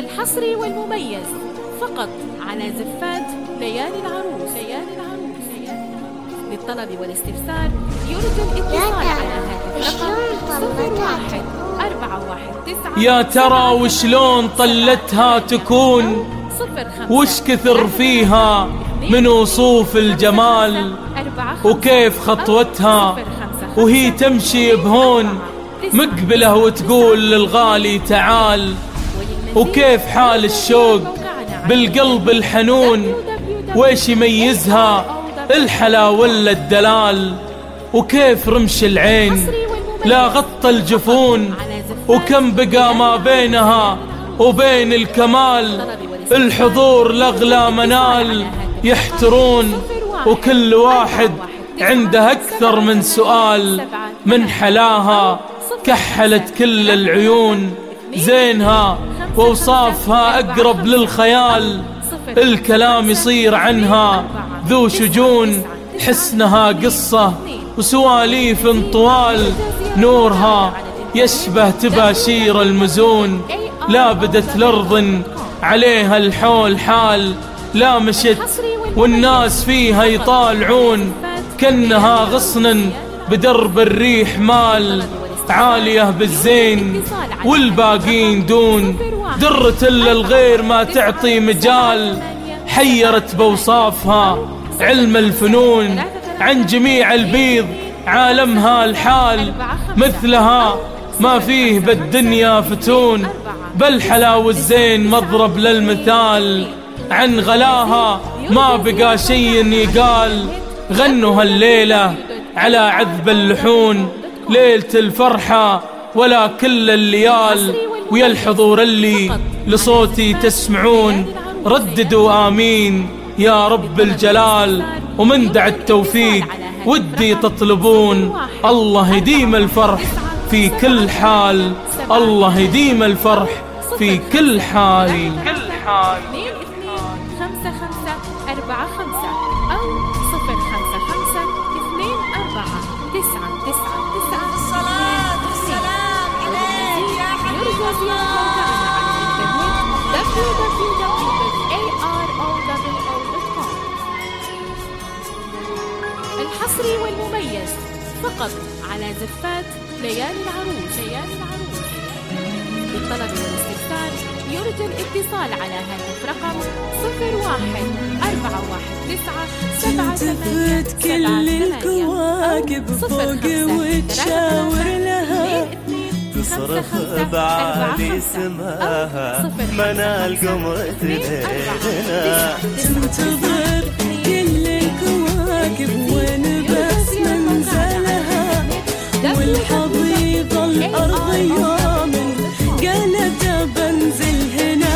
الحصري والمميز فقط على زفات ليالي العروس. للطلب والاستفسار يرجى الاتصال على هاتف رقم 01 419. يا ترى وشلون طلتها تكون، وش كثر فيها من وصوف الجمال، وكيف خطوتها وهي تمشي بهون مقبله وتقول للغالي تعال، وكيف حال الشوق بالقلب الحنون، ويش يميزها الحلا ولا الدلال، وكيف رمش العين لا غطى الجفون، وكم بقى ما بينها وبين الكمال، الحضور لغلا منال يحترون، وكل واحد عنده أكثر من سؤال، من حلاها كحلت كل العيون، زينها ووصافها أقرب للخيال، الكلام يصير عنها ذو شجون، حسنها قصة وسواليف طوال، نورها يشبه تباشير المزون، لا بدت الأرض عليها الحول حال، لا مشت والناس فيها يطالعون، كأنها غصن بدرب الريح مال، عالية بالزين والباقين دون، درة إلا الغير ما تعطي مجال، حيرت بوصافها علم الفنون، عن جميع البيض عالمها الحال، مثلها ما فيه بالدنيا فتون، بل حلاوة الزين مضرب للمثال، عن غلاها ما بقى شي يقال، غنوا هالليلة على عذب اللحون، ليلة الفرحة ولا كل الليال، ويا الحضور اللي لصوتي تسمعون رددوا آمين يا رب الجلال، ومن دع التوفيق ودي تطلبون، الله يديم الفرح في كل حال، الله يديم الفرح في كل حال. 22 55 45 أو 055 24 999. الصلاة والسلام عليك يا حبيب الله. الحصري والمميز فقط على زفات ليالي العروس. للطلب والاستفسار يرجى الاتصال على هاتف رقم 01 419 تلتفت كل الكواكب فوق وتشاور لها، تصرخ بعالي سماها منال قمرة ليلنا، تنتظر كل الكواكب وين بس منزلها، والحضيض الأرض يوم قالت بنزل هنا،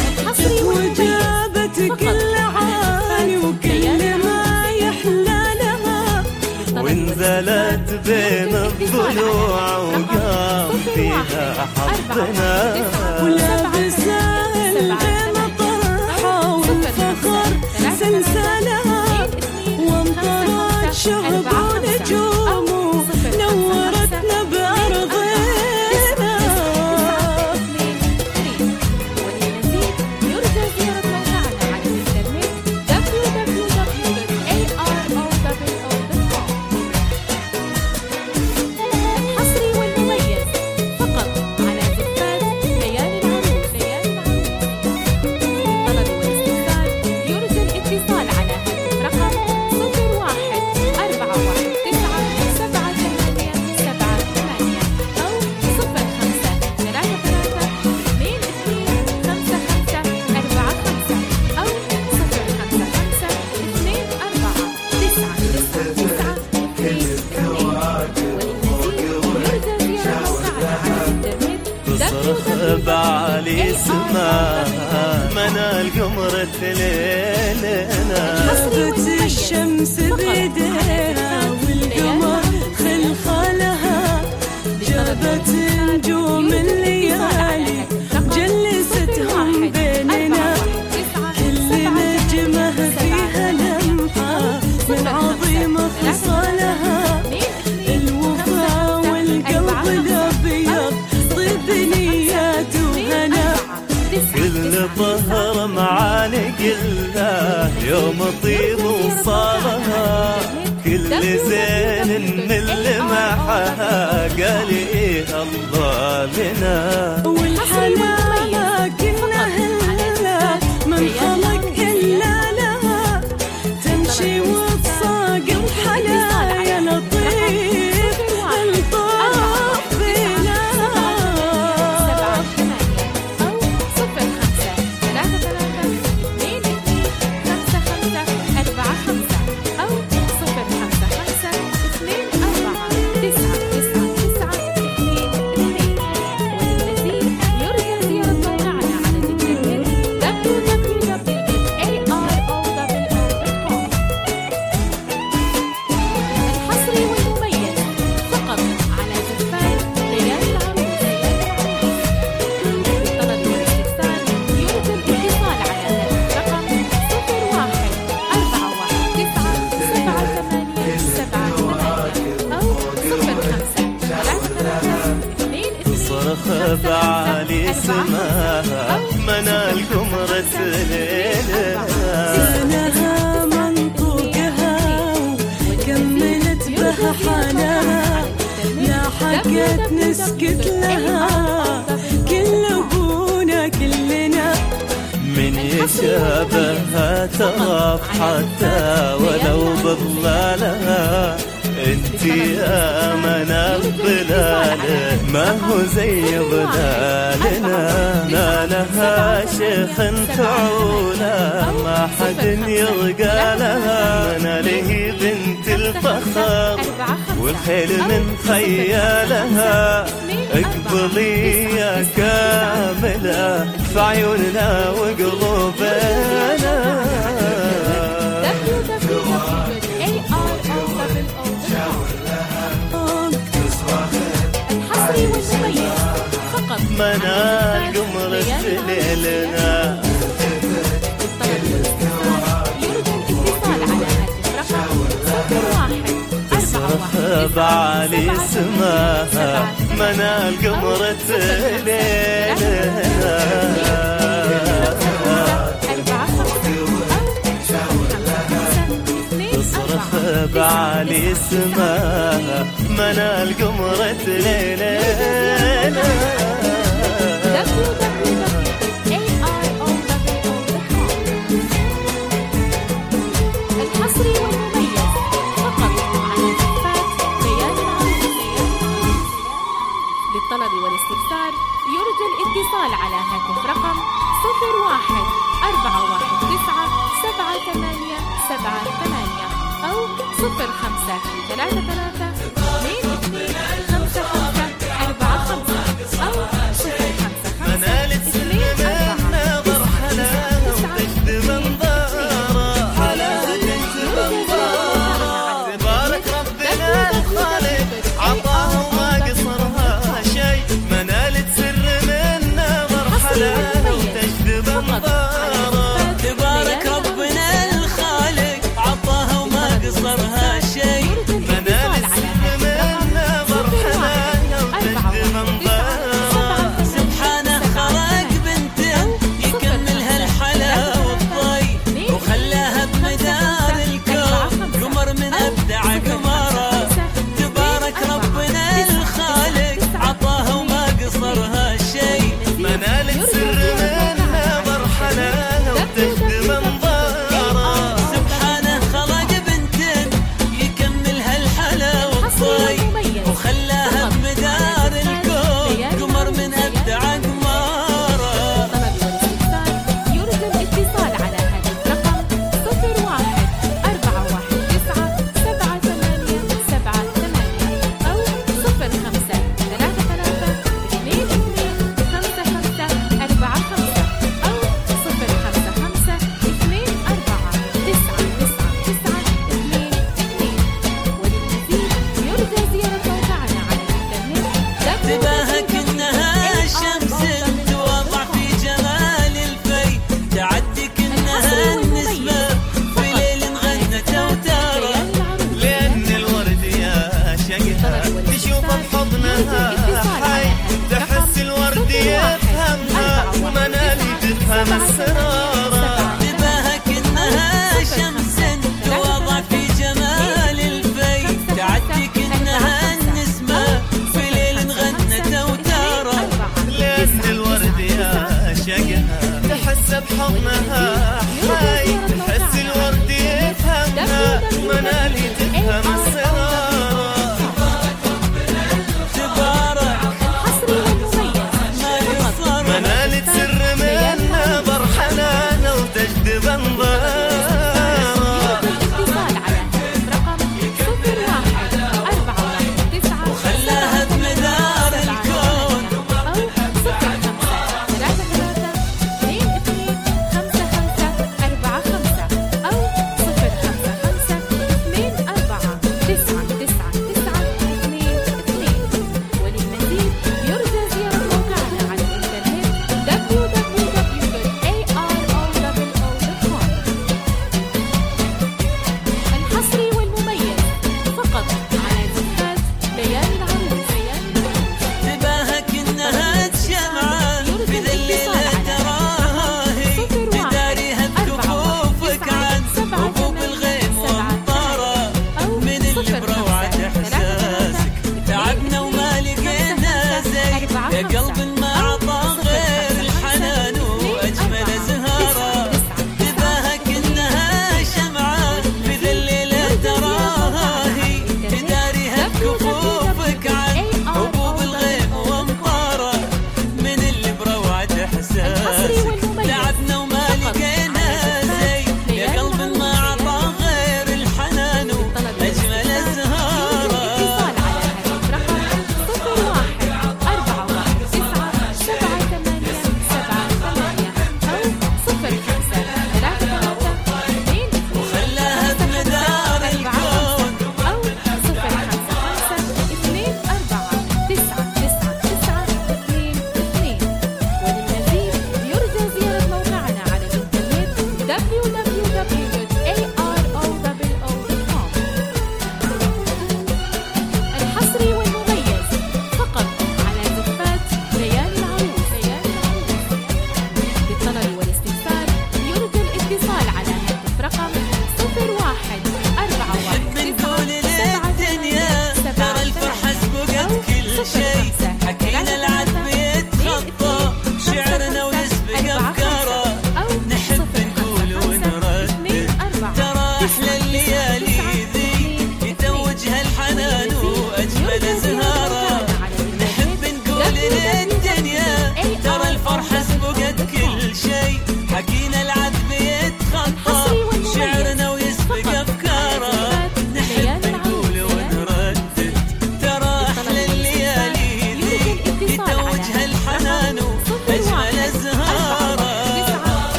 وجابت كل عالي وكل ما يحلى لها، ونزلت بين الضلوع وقام فيها حظنا، ولابسة الغيمة طرحة والفخر سلسلها، وامطرت شهب ونجوم نورتنا بأرضنا. يرجى زيارة موقعنا على الإنترنت www.aro.com. الحصري والمميز فقط على زفات ليالي العروس. للطلب والاستفسار يرجى الاتصال على هاتف رقم 01 419 7878 أو 05 33 22 55 45 أو 055 24 تصرخ بعالي سماها منال قمرة ليلنا، حسبت الشمس بيديها والقمر خلخالها، جابت نجوم الليالي جلستهم بيننا، كل نجمة فيها لمحة من عظيم خصالها، الوفا والقلب الأبيض طيب نيات وهنا، كل يوم طيب وصالها كل زين من لمحها قال إيه الله لنا. والحلا كلها هلا من خلق إلا لها تمشي وتصاق الحلا يا لطيف الطاف بنا. بعلي سماها منال قمرة ليلها زينها منطوقها وكملت بها حالها لا حكت نسكت لها كل ابونا كلنا. من يشابهها تغاب حتى ولو بضلالها انتي يا منال ظلاله ما هو زي ظلالنا. نالها شيخ تعولا ما حد يرقى لها. مناله بنت الفخر والخيل من خيالها. اقبلي يا كاملة في عيوننا وقلوبنا. منال قمرة ليلنا. بعلي سماها منال قمرة ليلنا. تصرخ بعلي سماها منال قمرة ليلنا. الحصري والمميز فقط على زفات ليالي العروس. للطلب والاستفسار يرجى الاتصال على هاتف رقم 01 419 7878 أو 05 33 22 55 45 أو 05 منال تسلم النظر حلاها وتجذب انظارها. حلاها تجذب انظارها. تبارك ربنا الخالق عطاها وما قصرها شيء. منال تسر من نظر حلاها وتجذب انظارها. تبارك ربنا الخالق عطاها وما قصرها شيء. منال تسر من نظر حلاها وتجذب انظارها. سبحانه خلق بنت يكملها الحلا والضي وخلاها بمدار الكون قمر من ابدع قمره. تبارك ربنا الخالق عطاها وما قصرها شيء. منال تسر من نظر حلاها وتجذب انظارها. سبحانه خلق بنت يكملها الحلا والضي وخلاها بمدار الكون قمر من ابدع قمره. يرجى الاتصال على هاتف رقم 01 419 7878 أو 05 33 22 55 45 أو 055 24 999 22. وللمزيد يرجى زيارة موقعنا على الإنترنت. تباهك انها شمس توضع في جمال الفي. تعدك انها النسمة في ليل غنت وترى. لأن الورد يا شقها تشوف بحضنها حي. تحس الورد يفهمها ومنال تفهم السرارة. تباهك انها بحضنها